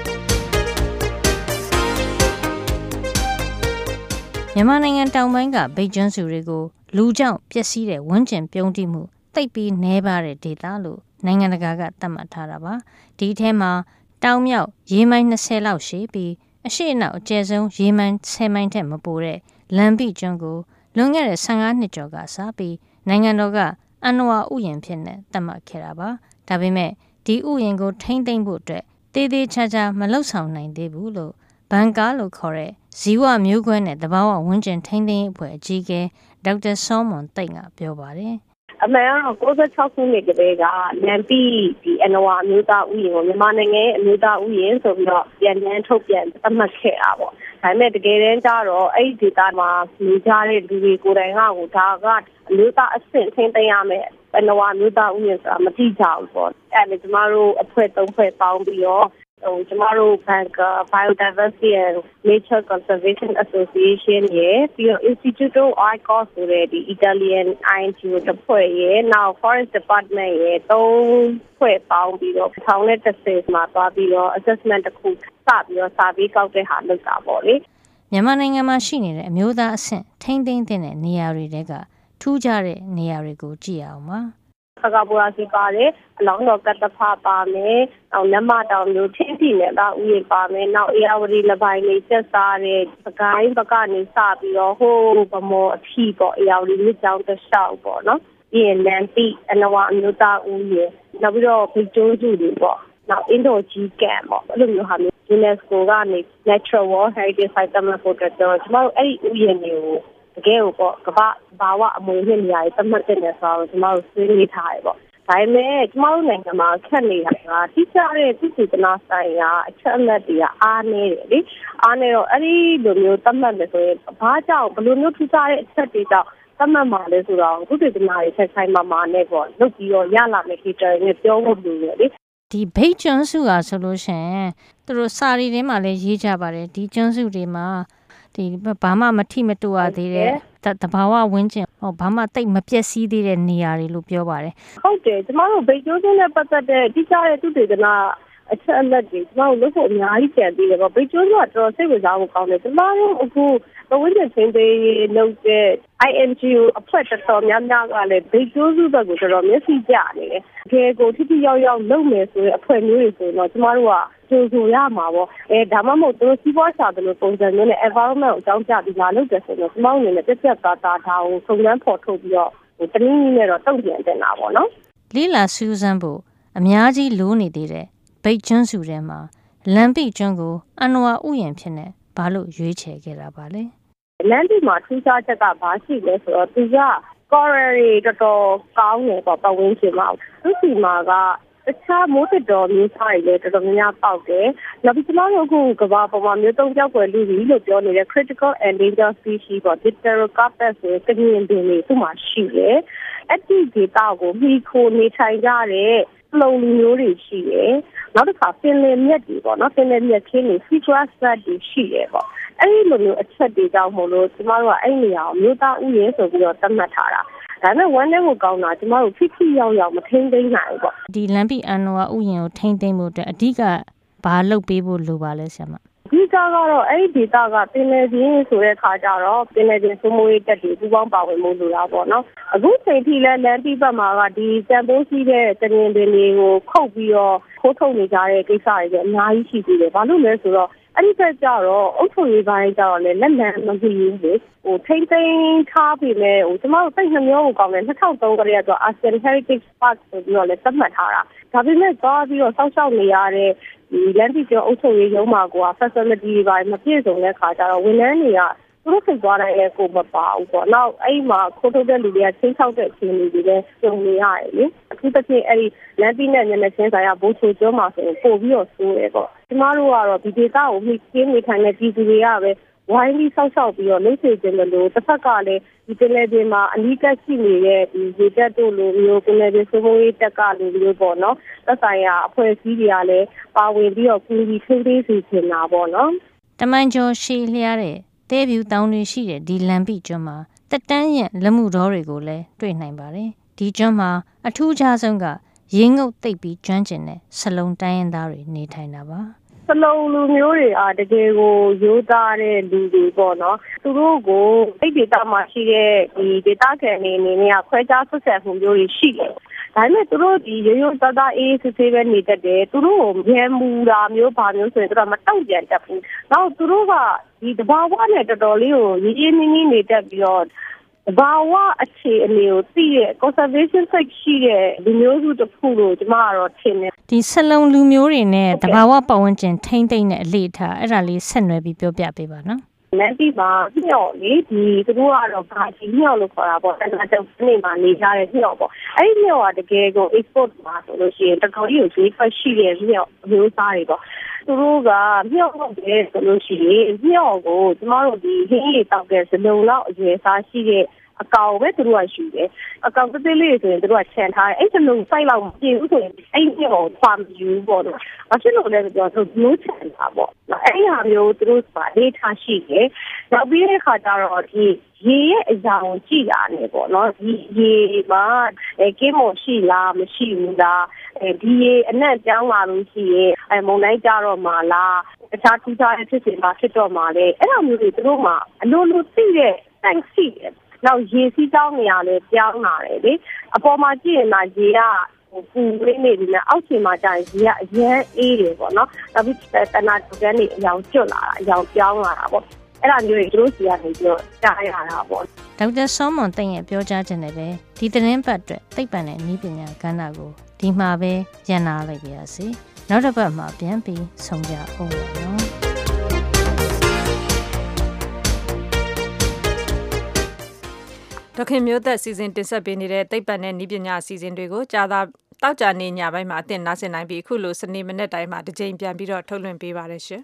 ။မြန်မာနိုင်ငံတောင်ပိုင်းကဗိတ်ကျွန်းစုတွေကိုလူကြောင့်ပျက်စီးတဲ့ဝန်းကျင်ပြုန်းတီးမှုတိတ်ပြီးနှဲပါတဲ့ဒေသလို့နိုင်ငံတကာကသတ်မှတ်ထားတာပါ။ဒီထဲမှာတောင်မြောက်ရေမိုင်20လောက်ရှိပြီးအရှေ့အနောက်အကျယ်ဆုံးရေမိုင်10မိုင်ထက်မပိုတဲ့လမ်ပိကျွန်းကိုလွန်ခဲ့တဲ့15နှစ်ကျော်ကစပြီးနိုင်ငံတော်ကအန်နဝါဥယျာဉ်ဖြစ်နေသတ်မှတ်ခဲ့တာပါဒါပေမဲ့ဒီဥယျာဉ်ကိုထိန်းသိမ်းဖို့အတွက်တေးသေးချာချာမလှုပ်ဆောင်နိုင်သေးဘူးလို့ဘန်ကာလို့ခေါ်တဲ့ဇီဝမျိုးကွဲနဲ့တဘာဝဝန်းကျင်ထိန်းသိမ်းရေးအဖွဲ့အကြီးအကဲဒေါက်တာစောမွန်သိန်းကပြောပါတယ်အမှန်ကတော့96ခုနှစ်ကတည်းကလမ်ပိဒီအန်နဝါအမျိုးသားဥယျာဉ်ကိုမြန်မာနိုင်ငံရဲ့အမျိုးသားဥယျာဉ်ဆိုပြီးတော့ပြန်ထုတ်ပြန်သတ်မှတ်ခဲ့တာပေါ့ဒါပေမဲ့တကယ်တမ်းကျတော့အဲ့ဒီဒေသမှာနေကြတဲ့လူတွေကိုယ်တိုင်ကကိုဒါကအမျိုးသားအဆင့်ထိန်းသိမ်းရမယ်အန်နဝါအမျိုးသားဥယျာဉ်ဆိုတာမတိကြဘူးပေါ့အဲ့ဒါကျမတို့အဖွဲ့3ဖွဲ့ပေါင်းပြီးတော့ကျမတို့ Biodiversity and Nature Conservation Association ရဲ့ပြီးတော့ Instituto ICOS ဆိုတဲ့ဒီ Italian INGO တစ်ဖွဲ့ရဲ့နောက် Forest Department ရဲ့3ဖွဲ့ပေါင်းပြီးတော့2010မှာသွားပြီးတော့ assessment တစ်ခုစပြီးတော့ survey ကောက်တဲ့ဟာလုပ်တာပေါ့လေမြန်မာနိုင်ငံမှာရှိနေတဲ့အမျိုးသားအဆင့်ထိန်းသိမ်းတဲ့နေရာတွေကထူးခြားတဲ့နေရာတွေကိုကြည့်အောင်ပါခကပူရာစီပါတယ်အလောင်းတော်ကတ္တဖပါမယ်နောက်လက်မတောင်မျိုးထင်းပြည်နယ်ကဥယျာဉ်ပါမယ်နောက်အေယာဝတီလပိုင်းလေးကျက်စားတဲ့ပကိုင်းဘကနေစပြီးတော့ဟိုဗမောအထီပေါ့အေယာဝတီမြစ်ကြောင်းတစ်လျှောက်ပေါ့နော်ပြီးရင်လန်ပိအနဝအမျိုးသားဥယျာဉ်နောက်ပြီးတော့ဗိတ်ကျိုးစုတွေပေါ့နောက်အင်ဒိုဂျီကန်ပေါ့အဲ့လိုမျိုးဟာမျိုး UNESCO ကနေ Natural World Heritage Site သတ်မှတ်ဖို့အတွက်ကျွန်တော်တို့အဲ့ဒီဥယျာဉ်တွေကိုတကယ်ကိုပေါ့ကမ္ဘာဘာဝအမွေအနှစ်နေရာတွေသတ်မှတ်တဲ့ဆိုတော့ကျွန်တော်တို့ဆွေးနွေးထားတယ်ပေါ့ဒါပေမဲ့ကျွန်တော်တို့နိုင်ငံမှာခက်နေတာကတိကျတဲ့သုတေသနဆိုင်ရာအချက်အလက်တွေကအားနည်းတယ်လေအားနည်းတော့အဲ့ဒီလိုမျိုးသတ်မှတ်မယ်ဆိုရင်ဘာကြောင့်ဘယ်လိုမျိုးထူးခြားတဲ့အချက်တွေကြောင့်သတ်မှတ်မှာလဲဆိုတော့သုတေသနတွေဆက်ဆိုင်မှာနဲ့ပေါ့လုပ်ပြီးတော့ရလာမယ့် data တွေပြောဖို့လိုတယ်လေဒီဗိတ်ကျွန်းစုကဆိုလို့ရှိရင်သူတို့စာရီထဲမှာလည်းရေးကြပါတယ်ဒီကျွန်းစုတွေမှာဒီဘာမှမထိမတူရသေးတဲ့တဘာဝဝန်းကျင်ဘာမှတိတ်မပျက်စီးသေးတဲ့နေရာတွေလို့ပြောပါတယ်ဟုတ်တယ်ကျမတို့ဗိတ်ကျိုးစုနဲ့ပတ်သက်တဲ့တိကျတဲ့သုတေသနအချက်အလက်တွေကျမတို့လုပ်ဖို့အများကြီးကြံသေးတယ်ပေါ့ဗိတ်ကျိုးစုကတော်တော်စိတ်ဝင်စားဖို့ကောင်းတယ်ကျမတို့အခုဘဝနဲ့ချင်းသေးလုပ်တဲ့ INGO အဖွဲ့တော်တော်များများကလည်းဗိတ်ကျိုးစုဘက်ကိုတော်တော်မျက်စိကျနေတယ်တကယ်ကိုထိထိရောက်ရောက်လုပ်မယ်ဆိုရင်အဖွဲ့မျိုးတွေဆိုတော့ကျမတို့ကကြိုဆိုရမှာပေါ့ဒါမှမဟုတ်သူတို့စီးပွားရှာတယ်လို့ပုံစံမျိုးနဲ့ environment ကိုအကြောင်းပြပြီးလာလုပ်တယ်ဆိုတော့ကျမတို့အနေနဲ့ပြတ်သားသားဒါကိုစုံစမ်းဖော်ထုတ်ပြီးတော့တနည်းနည်းနဲ့တော့တုံ့ပြန်တင်တာပေါ့နော်လေးလာစူးစမ်းဖို့အများကြီးလိုနေသေးတဲ့ဗိတ်ကျွန်းစုထဲမှာလမ်ပိကျွန်းကိုအန်နဝါဥယျာဉ်ဖြစ်နေဘာလို့ရွေးချယ်ခဲ့တာပါလဲလမ်ပိမှာထူးခြားချက်ကဘာရှိလဲဆိုတော့သူက coral တွေတော်တော်ကောင်းတယ်ပေါ့ပတ်ဝန်းကျင်မှာသူစီမှာကတခြားမိုးတက်တော်မျိုးစားတွေလည်းတော်တော်များများပေါက်တယ်။နောက်ပြီးကျမတို့အခုကမ္ဘာပေါ်မှာမျိုးတုံးကြောက်ွယ်လူကြီးလို့ပြောနေတဲ့ critical endangered species ပေါ့ Dipterocarpus ဆိုတဲ့ကင်းပင်တွေသူ့မှာရှိတယ်။အဲ့ဒီဒေသကိုမှီခိုနေထိုင်ကြတဲ့လုံလူမျိုးတွေရှိတယ်။နောက်တစ်ခါပင်လယ်မြက်တွေပေါ့နော်ပင်လယ်မြက်ခင်းတွေ seagrass bed တွေရှိတယ်ပေါ့။အဲ့ဒီလိုမျိုးအချက်တွေကြောင့်မို့လို့ကျမတို့ကအဲ့နေရာကိုမျိုးသားဥယျာဉ်ဆိုပြီးတော့သတ်မှတ်ထားတာ။ဒါနဲ့ဝမ်းထဲကိုကောင်းတာကျမတို့ဖိရောက်ရောက်မထိန်းသိမ်းနိုင်ဘူးပေါ့ဒီလမ်ပိအန်နဝါဥယျာဉ်ကိုထိန်းသိမ်းဖို့အတွက်အဓိကဘာလုပ်ပေးဖို့လိုပါလဲဆရာမအဓိကတော့အဲ့ဒီဒေတာကပင်လယ်ပြင်ဆိုတဲ့ခါကျတော့ပင်လယ်ပြင်စိုးမိုးရေးတက်တွေပူးပေါင်းပါဝင်မှုလိုတာပေါ့နော်အခုချိန်ထိလဲလမ်းတိပတ်မှာကဒီတန်ဖိုးရှိတဲ့တရင်ပင်တွေကိုခုတ်ပြီးတော့ခိုးထုတ်နေကြတဲ့ကိစ္စတွေအများကြီးရှိသေးတယ်ဘာလို့လဲဆိုတော့အဲ့ဒီဘက်ကျတော့အုပ်ချုပ်ရေးပိုင်းကျတော့လည်းလက်လန်းမကြည့်ဘူးလေထိမ့်သိမ်းထားပြီမဲ့ကျမတို့စိတ်နှမျိုးကိုကောင်းတယ်2003ကတည်းကတော့ ASEAN Heritage Park ဆိုပြီးတော့လည်းသတ်မှတ်ထားတာဒါပေမဲ့သွားပြီးတော့စောင့်ရှောက်နေရတဲ့ဒီလမ်းတိကျော်အုပ်ချုပ်ရေးရုံးမှာက facility တွေမပြည့်စုံတဲ့ခါကျတော့ဝန်ထမ်းတွေကသူတို့စိတ်သွားတိုင်းလည်းကိုမပါဘူးပေါ့နောက်အဲ့မှာခိုးထုတ်တဲ့လူတွေကချင်းချောက်တဲ့အခြေအနေတွေလည်းကြုံနေရတယ်လေအခုတစ်ချိန်အဲ့ဒီလမ်းတိနဲ့မျက်နှာချင်းဆိုင်ကဘိုးချိုကျော်မှာဆိုရင်ပို့ပြီးတော့ဆိုးတယ်ပေါ့ကျမတို့ကတော့ဒီဒေသကိုမိကင်းနေထိုင်တဲ့ပြည်သူတွေကပဲဝိုင်းပြီးဆောက်ရှောက်ပြီးတော့လုပ်စေချင်တယ်လို့တစ်ဖက်ကလည်းဒီပင်လယ်ပြင်မှာအနီးကပ်ရှိနေတဲ့ဒီရေတပ်တို့လိုမျိုးပင်လယ်ပြင်စိုးမိုးရေးတပ်ကလိုမျိုးပေါ့နော်သက်ဆိုင်ရာအဖွဲ့အစည်းတွေကလည်းပါဝင်ပြီးတော့ကူညီထိန်းသိမ်းစေချင်တာပေါ့နော်တမန်ကျော်ရှည်လျားတဲ့တဲဗျူတောင်တွေရှိတဲ့ဒီလန်ပိကျွန်းမှာတက်တန်းရင်လက်မှုတော်တွေကိုလည်းတွေ့နိုင်ပါတယ်ဒီကျွန်းမှာအထူးခြားဆုံးကရေငုပ်သိပ်ပြီးကျွမ်းကျင်တဲ့စလုံးတိုင်းရင်းသားတွေနေထိုင်တာပါစလုံးလူမျိုးတွေတကယ်ကိုရိုးသားတဲ့လူတွေပေါ့နော်သူတို့ကိုအဲ့ဒီဒေသမှာရှိတဲ့ဒီဒေသခံတွေအနေနဲ့ခွဲခြားဆက်ဆံမှုမျိုးတွေရှိတယ်ဒါပေမဲ့သူတို့ဒီရိုးရိုးသားသားအေးစစ်ဆေးပဲနေတတ်တယ်သူတို့ကိုရဲမူတာမျိုးဘာမျိုးဆိုရင်သူတို့မတောက်ပြန်တတ်ဘူးနောက်သူတို့ကဒီတဘာဝနဲ့တော်တော်လေးကိုရင်းရင်းနှီးနှီးနေတတ်ပြီးတော့ဘာဝအခြေအနေကိုသိတဲ့ conservation site ရှိတဲ့လူမျိုးစုတစ်ခုလို့ကျွန်မကတော့ထင်တယ်ဒီစလုံးလူမျိုးတွေနဲ့တဘာဝပတ်ဝန်းကျင်ထိမ့်သိမ့်တဲ့အလေးထားအဲ့ဒါလေးဆက်နွယ်ပြီးပြောပြပေးပါနော်လမ်းတိမှာညော့လေဒီသူတို့ကတော့ဘာကြီးညော့လို့ခေါ်တာပေါ့တနက်တုန်းနေမှာနေကြတဲ့ညော့ပေါ့အဲ့ဒီညော့ကတကယ်ကို export မှာဆိုလို့ရှိရင်တော်တော်ကြီးကိုဈေးဖက်ရှိတဲ့ညော့မျိုးစားတွေပေါ့သူတို့ကညော့ဟုတ်တယ်ဆိုလို့ရှိရင်ညော့ကိုကျမတို့ဒီဟင်းရီတောက်တဲ့စလုံးလောက်အရွယ်စားရှိတဲ့အကောင်ပဲသူတို့ကရှိတယ်အကောင်တစ်သေးလေးဆိုရင်သူတို့ကခြံထားတယ်အဲ့ဒီလုံးစိုက်လောက်မပြေဘူးဆိုရင်အဲ့ဒီကိုဖွာမယူပေါ့နော်ဘာဖြစ်လို့လဲဆိုတော့သူမျိုးခြံတာပေါ့နော်အဲ့ဒီဟာမျိုးသူတို့ကဒေတာရှိတယ်နောက်ပြီးတဲ့ခါကျတော့ဒီရေရဲ့အရာကိုကြည့်တာနေပေါ့နော်ဒီရေမှာကင်းမရှိလားမရှိဘူးလားဒီရေအနက်ကြောင်းလာလို့ရှိရင်မုန်တိုင်းကြတော့မှလားတခြားထူးခြားတဲ့ဖြစ်စဉ်မှာဖြစ်တော့မှလေအဲ့လိုမျိုးတွေသူတို့မှအလိုလိုသိတဲ့တိုင်ရှိတယ်နောက်ရေစီးကြောင်းနေရလဲပြောင်းလာတယ်လေအပေါ်မှာကြည့်ရင်ရေကပူလေးနေပြီနဲ့အောက်ခြေမှာကျရင်ရေကအရမ်းအေးတယ်ပေါ့နော်နောက်ပြီးတနာတူကန်နေအယောင်ကျွတ်လာတာအယောင်ပြောင်းလာတာပေါ့အဲ့ဒါမျိုးတွေသူတို့စီကနေပြောကြားရတာပေါ့ဒေါက်တာစောမွန်သိန်းရဲ့ပြောကြားခြင်းနဲ့ပဲဒီသတင်းပတ်အတွက်သိပ္ပံနဲ့နည်းပညာကဏ္ဍကိုဒီမှာပဲရန်နာလိုက်ပါရစေနောက်တစ်ပတ်မှာပြန်ပြီးဆုံကြအောင်ပါနော်ဒေါခင်မျိုးသက်စီစဉ်တင်ဆက်ပေးနေတဲ့သိပ္ပံနဲ့နည်းပညာအစီအစဉ်တွေကိုတောက်ကြနေညပိုင်းမှာအသင်နားဆင်နိုင်ပြီးအခုလိုစနေမနေ့တိုင်းမှာတစ်ကြိမ်ပြန်ပြီးတော့ထုတ်လွှင့်ပေးပါရရှင်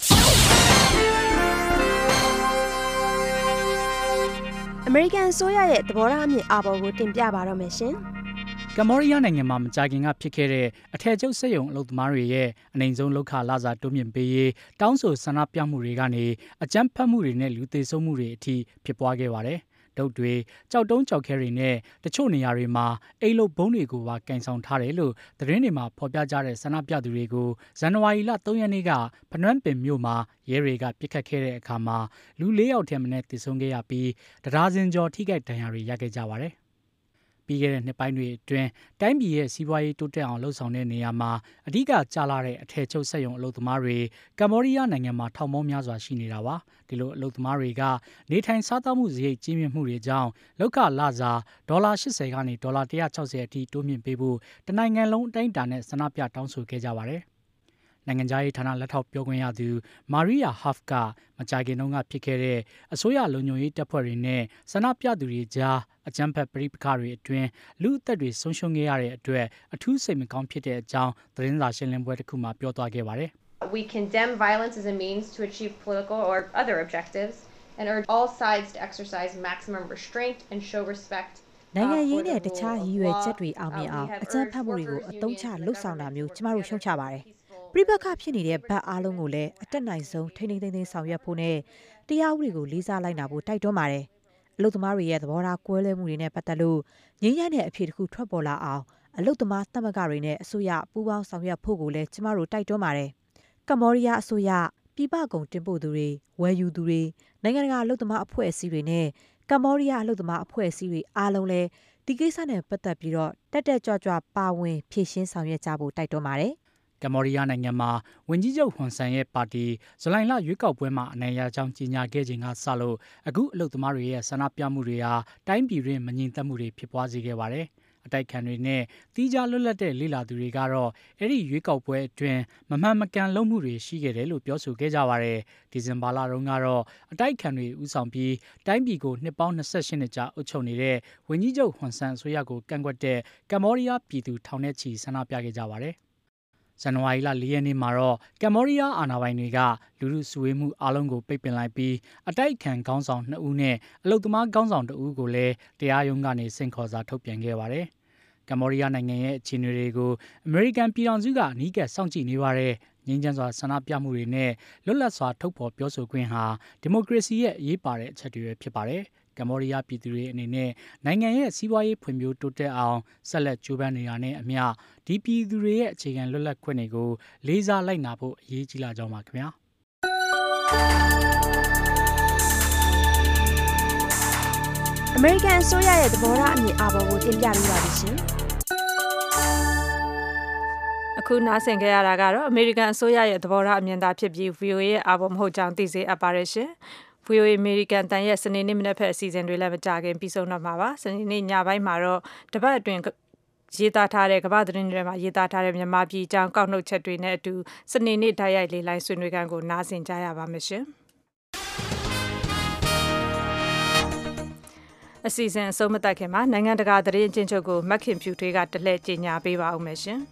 အမေရိကန်အစိုးရရဲ့သဘောထားအမြင်အာဘော်ကိုတင်ပြပါတော့မယ်ရှင်ကမ္ဘောဒီးယားနိုင်ငံမှာမကြာခင်ကဖြစ်ခဲ့တဲ့အထည်ချုပ်စက်ရုံအလုပ်သမားတွေရဲ့အနိုင်ဆုံးလောက်ခလစာတိုးမြင့်ပေးရေးတောင်းဆိုဆန္ဒပြမှုတွေကနေအကြမ်းဖက်မှုတွေနဲ့လူသေဆုံးမှုတွေအထိဖြစ်ပွားခဲ့ပါတယ်။ဒုတ်တွေကြောက်တုံးကြောက်ခဲတွေနဲ့တချို့နေရာတွေမှာအိမ်လုဘုံတွေကိုပါကင်ဆောင်ထားတယ်လို့သတင်းတွေမှာဖော်ပြကြတဲ့ဆန္ဒပြသူတွေကိုဇန်နဝါရီလ3ရက်နေ့ကဖနွမ်းပင်မြို့မှာရဲတွေကပြစ်ခတ်ခဲ့တဲ့အခါမှာလူ4ယောက်ထက်မနည်းသေဆုံးခဲ့ရပြီးတဒါဇင်ကျော်ထိခိုက်ဒဏ်ရာတွေရခဲ့ကြပါတယ်။ပြီးခဲ့တဲ့နှစ်ပိုင်းတွေအတွင်းတိုင်းပြည်ရဲ့စီးပွားရေးတိုးတက်အောင်လှုံ့ဆော်တဲ့နေရာမှာအဓိကကျလာတဲ့အထည်ချုပ်စက်ရုံအလုပ်သမားတွေကမ္ဘောဒီးယားနိုင်ငံမှာထောင်ပေါင်းများစွာရှိနေတာပါဒီလိုအလုပ်သမားတွေကနေထိုင်စားသောက်မှုစရိတ်ကြီးမြင့်မှုတွေကြောင့်လောက်ခလစာ$80ကနေ$160အထိတိုးမြင့်ပေးဖို့တနိုင်ငံလုံးအတိုင်းအတာနဲ့ဆန္ဒပြတောင်းဆိုခဲ့ကြပါတယ်နိုင်ငံခြားရေးဌာနလက်ထောက်ပြောခွင့်ရသူမာရီယာဟဖ်ကမကြာခင်တုန်းကဖြစ်ခဲ့တဲ့အစိုးရလုံခြုံရေးတပ်ဖွဲ့တွေနဲ့ဆန္ဒပြသူတွေကြားအကြမ်းဖက်ပဋိပက္ခတွေအတွင်းလူအသက်တွေဆုံးရှုံးခဲ့ရတဲ့အတွက်အထူးစိတ်မကောင်းဖြစ်တဲ့အကြောင်းသတင်းစာရှင်းလင်းပွဲတစ်ခုမှာပြောသွားခဲ့ပါတယ် We condemn violence as a means to achieve political or other objectives and urge all sides to exercise maximum restraint and show respect နိုင်ငံရေးနဲ့တခြားရည်ရွယ်ချက်တွေအောင်မြင်အောင်အကြမ်းဖက်မှုတွေကိုအသုံးချလှုပ်ဆောင်တာမျိုးကျမတို့ရှုံချပါတယ်ပြိပခဖြစ်နေတဲ့ဘက်အားလုံးကိုလည်းအတက်နိုင်ဆုံးထိန်းသိမ်းဆောင်ရွက်ဖို့နဲ့တရားဥပဒေကိုလေးစားလိုက်နာဖို့တိုက်တွန်းပါတယ်။အလုပ်သမားတွေရဲ့သဘောထားကွဲလွဲမှုတွေနဲ့ပတ်သက်လို့ငြိမ်းချမ်းတဲ့အဖြေတစ်ခုထွက်ပေါ်လာအောင်အလုပ်သမားသမဂ္ဂတွေနဲ့အစိုးရပူးပေါင်းဆောင်ရွက်ဖို့ကိုလည်းကျမတို့တိုက်တွန်းပါတယ်။ကမ္ဘောဒီးယားအစိုးရပြည်ပကုန်တင်ပို့သူတွေဝယ်ယူသူတွေနိုင်ငံတကာအလုပ်သမားအဖွဲ့အစည်းတွေနဲ့ကမ္ဘောဒီးယားအလုပ်သမားအဖွဲ့အစည်းတွေအားလုံးလည်းဒီကိစ္စနဲ့ပတ်သက်ပြီးတော့တက်ကြွပါဝင်ဖြည့်ရှင်းဆောင်ရွက်ကြဖို့တိုက်တွန်းပါတယ်ကမ္ဘောဒီးယားနိုင်ငံမှာဝန်ကြီးချုပ်ဟွန်ဆန်ရဲ့ပါတီဇူလိုင်လရွေးကောက်ပွဲမှာအနိုင်ရကြောင်းကြေညာခဲ့ချိန်ကစလို့အခုအလုပ်သမားတွေရဲ့ဆန္ဒပြမှုတွေဟာတိုင်းပြည်တွင်းမငြိမ်သက်မှုတွေဖြစ်ပွားစေခဲ့ပါတယ်။အတိုက်ခံတွေနဲ့တီးခြားလွတ်လပ်တဲ့လေလာသူတွေကတော့အဲ့ဒီရွေးကောက်ပွဲအတွင်းမမှန်မကန်လုပ်မှုတွေရှိခဲ့တယ်လို့ပြောဆိုခဲ့ကြပါတယ်။ဒီဇင်ဘာလတုန်းကတော့အတိုက်ခံတွေဥဆောင်ပြီးတိုင်းပြည်ကိုနှစ်ပေါင်း28နှစ်ကြာအုပ်ချုပ်နေတဲ့ဝန်ကြီးချုပ်ဟွန်ဆန်အစိုးရကိုကန့်ကွက်တဲ့ကမ္ဘောဒီးယားပြည်သူထောင်နဲ့ချီဆန္ဒပြခဲ့ကြပါတယ်။ဇန်နဝါရီလ4ရက်နေ့မှာတော့ကမ္ဘောဒီးယားအာဏာပိုင်တွေကလူထုစုဝေးမှုအလုံးကိုပိတ်ပင်လိုက်ပြီးအတိုက်ခံခေါင်းဆောင်2ဦးနဲ့အလုသမားခေါင်းဆောင်2ဦးကိုလည်းတရားရုံးကနေစင်ခေါ်စာထုတ်ပြန်ခဲ့ပါတယ်။ကမ္ဘောဒီးယားနိုင်ငံရဲ့အခြေအနေတွေကိုအမေရိကန်ပြည်ထောင်စုကအနီးကပ်စောင့်ကြည့်နေပါတယ်။ငြိမ်းချမ်းစွာဆန္ဒပြမှုတွေနဲ့လွတ်လပ်စွာထုတ်ဖော်ပြောဆိုခွင့်ဟာဒီမိုကရေစီရဲ့အရေးပါတဲ့အချက်တွေဖြစ်ပါတယ်။ကမ္ဘောဒီးယားပြည်သူတွေအနေနဲ့နိုင်ငံရဲ့စီးပွားရေးဖွံ့ဖြိုးတိုးတက်အောင်ဆက်လက်ကြိုးပမ်းနေတာနဲ့အမျှဒီပြည်သူတွေရဲ့အခြေခံလွတ်လပ်ခွင့်တွေကိုလေးစားလိုက်နာဖို့အရေးကြီးလာကြောင်းပါခင်ဗျာအမေရိကန်အစိုးရရဲ့သဘောထားအမြင်အာဘော်ကိုတင်ပြပေးပါမယ်ရှင်အခုနားဆင်ကြရတာကတော့အမေရိကန်အစိုးရရဲ့သဘောထားအမြင်သာဖြစ်ပြီး VOA ရဲ့အာဘော်မဟုတ်ကြောင်းသိစေအပ်ပါတယ်ရှင်VOA အမေရိကန်တန်ရဲ့စနေနေ့မနက်ဖက်အစီအစဉ်တွေလည်းမကြခင်ပြီးဆုံးတော့မှာပါစနေနေ့ညပိုင်းမှာတော့တပတ်အတွင်းရေးသားထားတဲ့ကမ္ဘာသတင်းတွေမှာရေးသားထားတဲ့မြန်မာပြည်အကြောင်းကောက်နှုတ်ချက်တွေနဲ့အတူစနေနေ့တိုက်ရိုက်လေးလိုင်းဆွေးနွေးခန်းကိုနားဆင်ကြရပါမယ်ရှင်အစီအစဉ်အဆုံးမတက်ခင်မှာနိုင်ငံတကာသတင်းအကျဉ်းချုပ်ကိုမက်ခင်ဖြူထွေးကတလှည့်ကြေညာပေးပါဦးမယ်ရှင်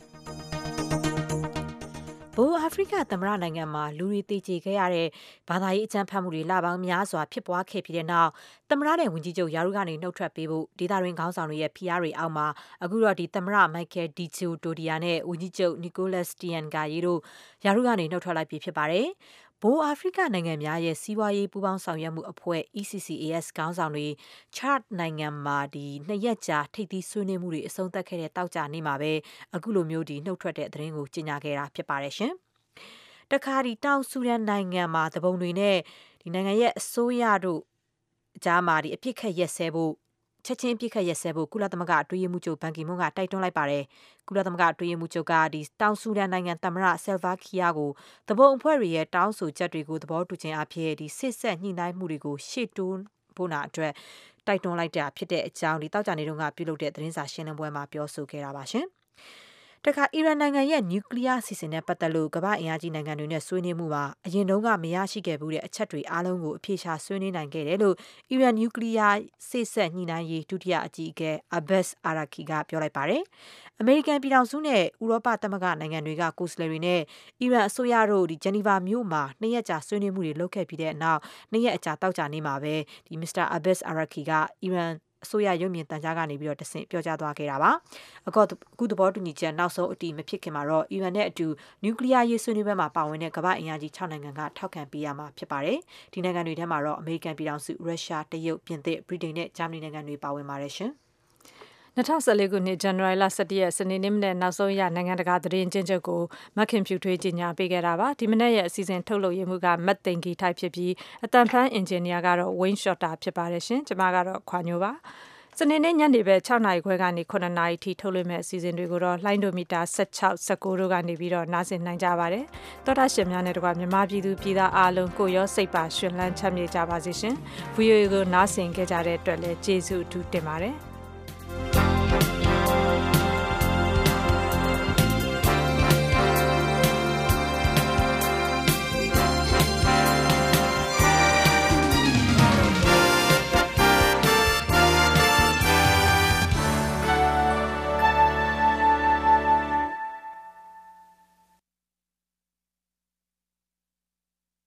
ဘိုးအာဖရိကသမ္မတနိုင်ငံမှာလူတွေတည်ကြည်ခဲ့ရတဲ့ဘာသာရေးအကြမ်းဖက်မှုတွေလပေါင်းများစွာဖြစ်ပွားခဲ့ပြီးတဲ့နောက်သမ္မတနဲ့ဝန်ကြီးချုပ်ယာရုကနေနှုတ်ထွက်ပေးဖို့ဒေသတွင်းခေါင်းဆောင်တွေရဲ့ဖိအားတွေအောက်မှာအခုတော့ဒီသမ္မတမိုက်ကယ်ဒီချီယိုတိုဒီယာနဲ့ဝန်ကြီးချုပ်နီကိုလတ်စတီယန်ဂါရီတို့ယာရုကနေနှုတ်ထွက်လိုက်ပြီဖြစ်ပါတယ်ဘိုးအာဖရိကနိုင်ငံများရဲ့စီးပွားရေးပူးပေါင်းဆောင်ရွက်မှုအဖွဲ့ ECCAS ခေါင်းဆောင်တွေ Chad နိုင်ငံမှာ2ရက်ကြာထိပ်သီးဆွေးနွေးမှုတွေအဆုံးသတ်ခဲ့တဲ့တောက်ကြနေ့မှာပဲအခုလိုမျိုးနှုတ်ထွက်တဲ့သတင်းကိုကြေညာခဲ့တာဖြစ်ပါတယ်ရှင်တခါတောင်ဆူဒန်နိုင်ငံမှာတပုံတွေနဲ့နိုင်ငံရဲ့အစိုးရတို့ကြားမှာအပြစ်ခတ်ရက်စဲဖို့ချက်ချင်းပြစ်ခတ်ရက်စဲဖို့ကုလသမဂ္ဂအတွင်းရေးမှူးချုပ်ဘန်ကီမွန်းကတိုက်တွန်းလိုက်ပါတယ်ကုလသမဂ္ဂအတွင်းရေးမှူးချုပ်ကတောင်ဆူဒန်နိုင်ငံသမ္မတဆယ်ဗာကီယာကိုတပုံအဖွဲ့တွေရဲ့တောင်းဆိုချက်တွေကိုသဘောတူခြင်းအဖြစ်စစ်ဆက်ညှိနှိုင်းမှုတွေကိုရှေ့တိုးဖို့နာအတွက်တိုက်တွန်းလိုက်တာဖြစ်တဲ့အကြောင်းတောက်ကြနေတုန်းကပြုလုပ်တဲ့သတင်းစာရှင်းလင်းပွဲမှာပြောဆိုခဲ့တာပါရှင်တခါအီရန်နိုင်ငံရဲ့နျူကလ িয়ার စီစဉ်နဲ့ပတ်သက်လို့ကမ္ဘာ့အင်အားကြီးနိုင်ငံတွေနဲ့ဆွေးနွေးမှုမှာအရင်တုန်းကမရရှိခဲ့ဘူးတဲ့အချက်တွေအားလုံးကိုအပြေရှာဆွေးနွေးနိုင်ခဲ့တယ်လို့အီရန်နျူကလ িয়ার စစ်ဆက်ညှိနှိုင်းရေးဒုတိယအကြီးအကဲ Abbas Araki ကပြောလိုက်ပါတယ်။အမေရိကန်ပြည်ထောင်စုနဲ့ဥရောပသမဂ္ဂနိုင်ငံတွေကကိုယ်စားလှယ်တွေနဲ့အီရန်အစိုးရတို့ဂျနီဗာမြို့မှာ2ရက်ကြာဆွေးနွေးမှုတွေလုပ်ခဲ့ပြီးတဲ့နောက်2ရက်အကြာတောက်ကြနေမှာပဲမစ္စတာ Abbas Araki ကအီရန်အစိုးရရုပ်မြင်သံကြားကနေပြီးတော့တဆင့်ပြောကြားသွားခဲ့တာပါအခုသဘောတူညီချက်နောက်ဆုံးအတီမဖြစ်ခင်မှာတော့အီရန်နဲ့အတူနျူကလ িয়ার ရေးဆွေးနွေးပွဲမှာပါဝင်တဲ့ကမ္ဘာ့အင်အားကြီး6နိုင်ငံကထောက်ခံပေးရမှာဖြစ်ပါတယ်ဒီနိုင်ငံတွေထဲမှာတော့အမေရိကန်ပြည်ထောင်စုရုရှားတရုတ်ပြင်သစ်ဗြိတိန်နဲ့ဂျာမနီနိုင်ငံတွေပါဝင်ပါတယ်ရှင် 2014ခုနှစ်ဇန်နဝါရီလ17ရက်စနေနေ့မနေ့နောက်ဆုံးရနိုင်ငံတကာသတင်းကျဉ်းချုပ်ကိုမခင်ဖြူထွေးကြီးညာပေးခဲ့တာပါဒီမနေ့ရဲ့အစီအစဉ်ထုတ်လုပ်ရမှုကမတ်သိန်ကီထိုက်ဖြစ်ပြီးအတန်ဖန်အင်ဂျင်နီယာကတော့ဝင်းရှော့တာဖြစ်ပါတယ်ရှင်ကျွန်မကတော့ခွာညိုပါစနေနေ့ညနေပဲ6နာရီခွဲကနေ9နာရီထိထုတ်လွှင့်မဲ့အစီအစဉ်တွေကိုတော့လိုင်းဒိုမီတာ16 19တို့ကနေပြီးတော့နားဆင်နိုင်ကြပါတယ်သောတာရှင်များနဲ့တကွာမြန်မာပြည်သူပြည်သားအားလုံးကိုရောစိတ်ပါရှင်လန်းချမ်းမြေ့ကြပါစေရှင် VOA ကိုနားဆင်ခဲ့ကြတဲ့အတွက်လည်းကျေးဇူးအထူးတင်ပါတယ်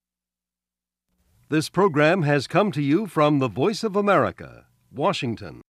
This program has come to you from the Voice of America, Washington.